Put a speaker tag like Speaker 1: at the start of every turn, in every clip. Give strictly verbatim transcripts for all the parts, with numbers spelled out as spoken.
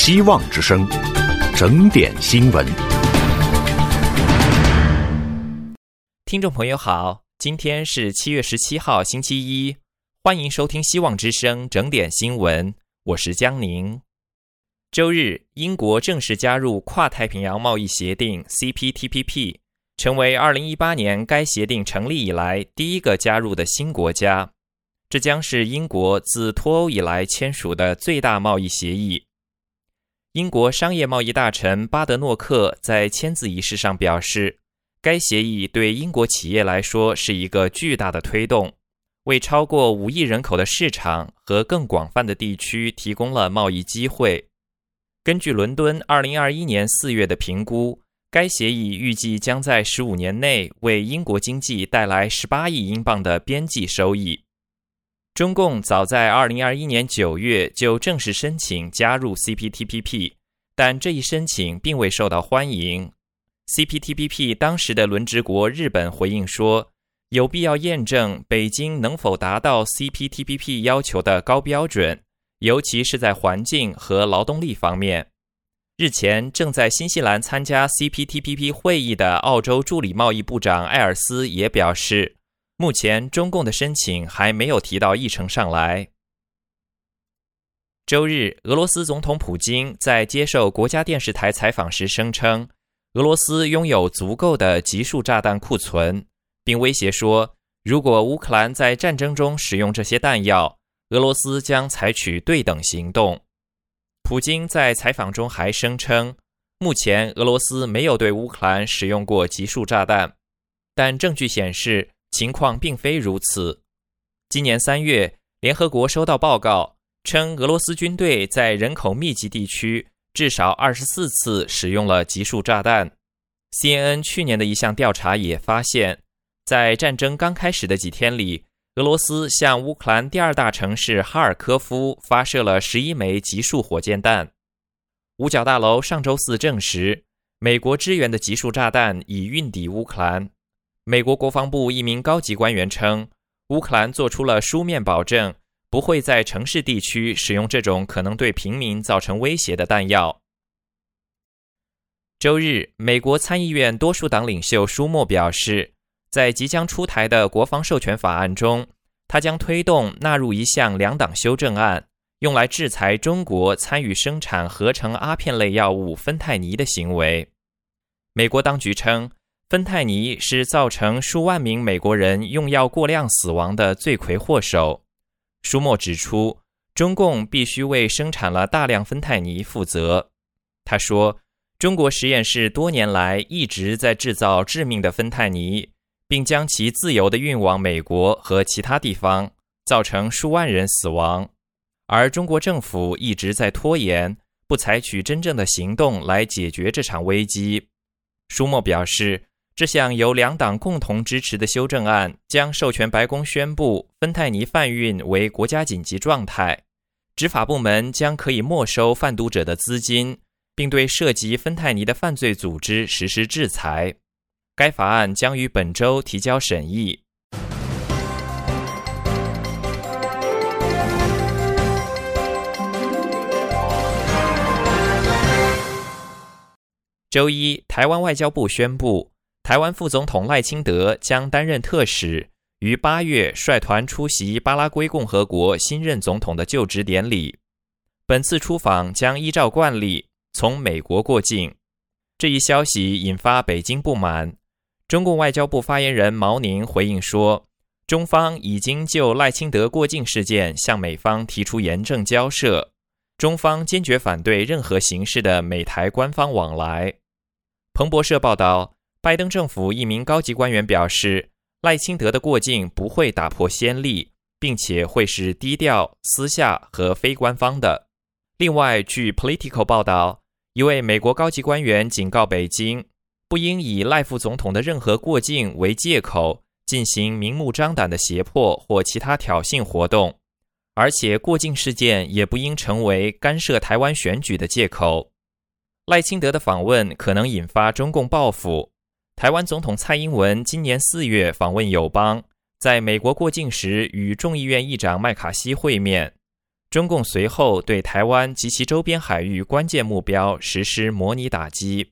Speaker 1: 希望之声，整点新闻。
Speaker 2: 听众朋友好，今天是七月十七号星期一，欢迎收听希望之声整点新闻，我是江宁。周日，英国正式加入跨太平洋贸易协定 C P T P P， 成为二零一八年该协定成立以来第一个加入的新国家。这将是英国自脱欧以来签署的最大贸易协议。英国商业贸易大臣巴德诺克在签字仪式上表示，该协议对英国企业来说是一个巨大的推动，为超过五亿人口的市场和更广泛的地区提供了贸易机会。根据伦敦二零二一年四月的评估，该协议预计将在十五年内为英国经济带来十八亿英镑的边际收益。中共早在二零二一年九月就正式申请加入 C P T P P， 但这一申请并未受到欢迎。C P T P P 当时的轮值国日本回应说，有必要验证北京能否达到 C P T P P 要求的高标准，尤其是在环境和劳动力方面。日前，正在新西兰参加 C P T P P 会议的澳洲助理贸易部长埃尔斯也表示，目前中共的申请还没有提到议程上来。周日，俄罗斯总统普京在接受国家电视台采访时声称，俄罗斯拥有足够的集束炸弹库存，并威胁说，如果乌克兰在战争中使用这些弹药，俄罗斯将采取对等行动。普京在采访中还声称，目前俄罗斯没有对乌克兰使用过集束炸弹，但证据显示情况并非如此。今年三月，联合国收到报告，称俄罗斯军队在人口密集地区至少二十四次使用了集束炸弹。C N N 去年的一项调查也发现，在战争刚开始的几天里，俄罗斯向乌克兰第二大城市哈尔科夫发射了十一枚集束火箭弹。五角大楼上周四证实，美国支援的集束炸弹已运抵乌克兰。美国国防部一名高级官员称，乌克兰做出了书面保证，不会在城市地区使用这种可能对平民造成威胁的弹药。周日，美国参议院多数党领袖舒默表示，在即将出台的国防授权法案中，他将推动纳入一项两党修正案，用来制裁中国参与生产合成阿片类药物芬太尼的行为。美国当局称，芬太尼是造成数万名美国人用药过量死亡的罪魁祸首。舒默指出，中共必须为生产了大量芬太尼负责。他说，中国实验室多年来一直在制造致命的芬太尼，并将其自由地运往美国和其他地方，造成数万人死亡。而中国政府一直在拖延，不采取真正的行动来解决这场危机。舒默表示，这项由两党共同支持的修正案将授权白宫宣布芬太尼贩运为国家紧急状态，执法部门将可以没收贩毒者的资金，并对涉及芬太尼的犯罪组织实施制裁。该法案将于本周提交审议。周一，台湾外交部宣布，台湾副总统赖清德将担任特使，于八月率团出席巴拉圭共和国新任总统的就职典礼。本次出访将依照惯例从美国过境。这一消息引发北京不满。中共外交部发言人毛宁回应说，中方已经就赖清德过境事件向美方提出严正交涉，中方坚决反对任何形式的美台官方往来。彭博社报道，拜登政府一名高级官员表示，赖清德的过境不会打破先例，并且会是低调、私下和非官方的。另外，据 Politico 报道，一位美国高级官员警告北京，不应以赖副总统的任何过境为借口，进行明目张胆的胁迫或其他挑衅活动，而且过境事件也不应成为干涉台湾选举的借口。赖清德的访问可能引发中共报复。台湾总统蔡英文今年四月访问友邦，在美国过境时与众议院议长麦卡锡会面。 中共随后对台湾及其周边海域关键目标实施模拟打击。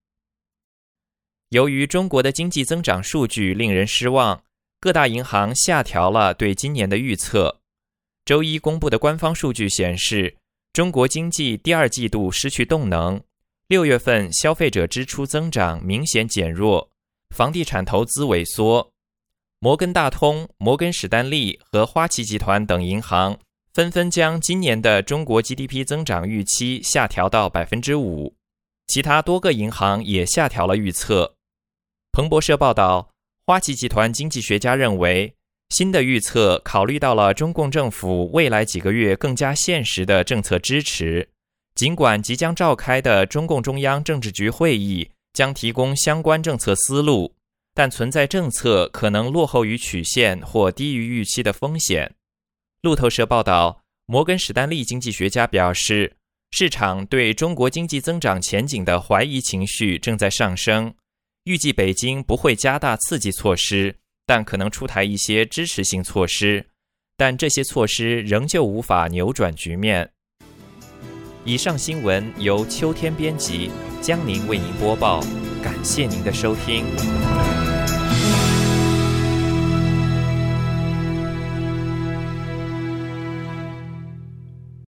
Speaker 2: 由于中国的经济增长数据令人失望，各大银行下调了对今年的预测。周一公布的官方数据显示，中国经济第二季度失去动能，六月份消费者支出增长明显减弱，房地产投资萎缩。摩根大通、摩根史丹利和花旗集团等银行纷纷将今年的中国 G D P 增长预期下调到 百分之五， 其他多个银行也下调了预测。彭博社报道，花旗集团经济学家认为，新的预测考虑到了中共政府未来几个月更加现实的政策支持，尽管即将召开的中共中央政治局会议将提供相关政策思路，但存在政策可能落后于曲线或低于预期的风险。路透社报道，摩根史丹利经济学家表示，市场对中国经济增长前景的怀疑情绪正在上升，预计北京不会加大刺激措施，但可能出台一些支持性措施，但这些措施仍旧无法扭转局面。以上新闻由秋天编辑，江宁为您播报，感谢您的收听。